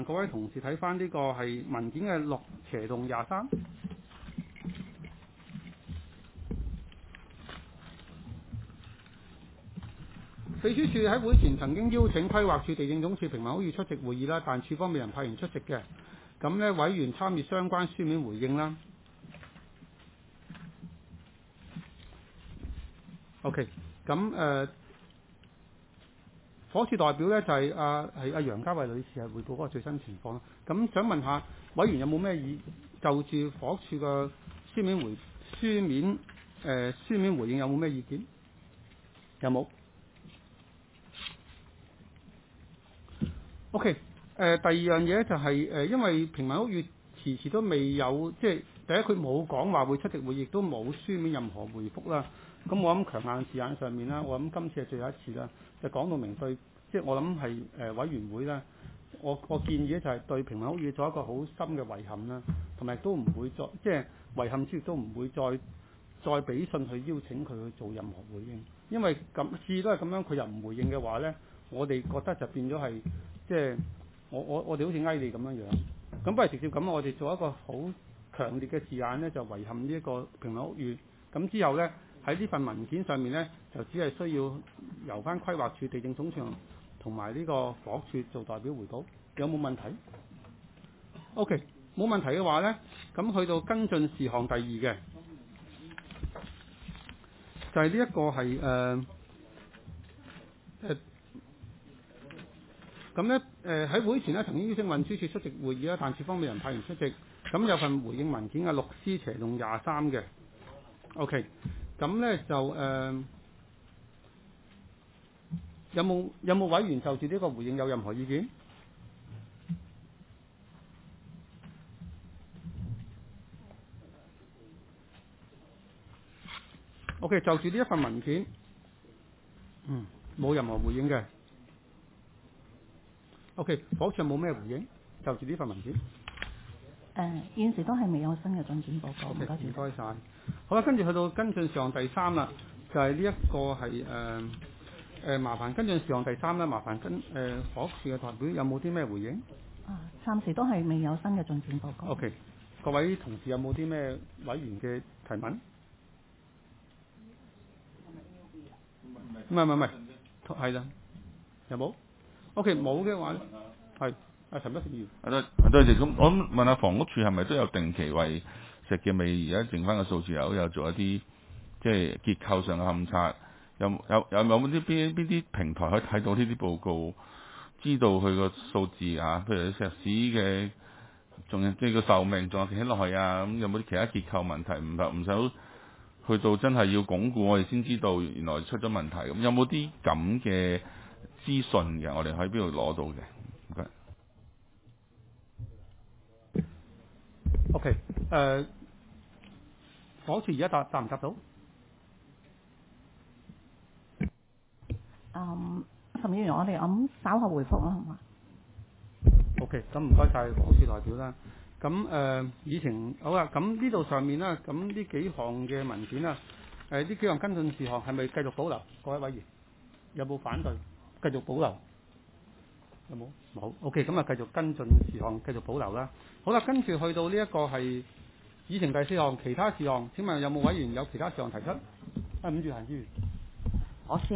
各位同事睇翻呢個係文件嘅6/23。秘書處喺會前曾經邀請規劃署、地政總署、平民屋宇出席會議啦，但處方未人派員出席嘅。咁呢，委員參與相關書面回應啦。OK， 咁火署代表呢，就係阿楊家慧女士係匯報嗰個最新情況啦。咁想問下委員有冇咩就住火署嘅書面回應有冇咩意見？有冇？OK， 第二樣嘢就係因為平民屋宇遲遲都未有，即係第一佢冇講話會出席會議，亦都冇書面任何回覆啦。咁我諗強硬字眼上面啦，我諗今次係最後一次啦，就講到明對，即係我諗係委員會啦，我建議咧就係對平民屋宇做一個好深嘅遺憾啦，同埋都唔會再即係遺憾之餘都唔會再俾信去邀請佢去做任何回應，因為次都係咁樣，佢又唔回應嘅話咧，我哋覺得就變咗係即係我哋好似翳你咁樣樣，咁不如直接咁，我哋做一個好強烈嘅字眼咧，就遺憾呢一個平民屋宇，咁之後咧喺呢份文件上面咧，就只係需要由翻規劃署、地政總署同埋呢個房屋署做代表回報，有冇問題 ？OK， 冇問題嘅話咧，咁去到跟進事項第2嘅。就係呢一個係咁咧喺會前咧曾經邀請運輸署出席會議啦，但處方未人派員出席。咁有份回應文件嘅6/23嘅。OK， 咁咧就有冇委員就住呢個回應有任何意見？OK， 就住呢一份文件，冇任何回應嘅。OK， 房署有冇咩回應？就住呢份文件。 現時都係未有新嘅進展報告。唔該， 唔該晒。好啦，跟住去到跟進事項第3啦，就係呢一個係麻煩跟進事項第3啦，麻煩房署嘅代表有冇啲咩回應？ 暫時都係未有新嘅進展報告。 OK， 各位同事有冇啲咩委員嘅提問？唔係，係啦，有冇 ？OK， 冇嘅話咧，係陳德成議員。 多謝。咁我問下房屋署係咪都有定期為石硤尾而家剩翻嘅數字有做一啲即係結構上嘅勘測？有冇啲邊啲平台可以睇到呢啲報告，知道佢個數字啊？譬如石屎嘅，仲有即係個壽命仲有幾耐啊？咁有冇啲其他結構問題？唔使去到真係要鞏固，我哋先知道原來出咗問題。咁有冇啲咁嘅資訊嘅？我哋喺邊度攞到嘅？唔該。 OK， 房署而家答唔答到？ 陳議員，我哋稍後回覆啦，好嘛 ？OK， 咁唔該晒房署代表啦。咁議程好啦，咁呢度上面啦，咁呢幾項嘅文件啦，呢幾項跟進事項係咪繼續保留？各位委員有冇反對？繼續保留？有冇？冇。OK， 咁啊繼續跟進事項繼續保留啦。好啦，跟住去到呢一個係議程第4項其他事項，請問有冇委員有其他事項提出？伍志涵議員， 我先。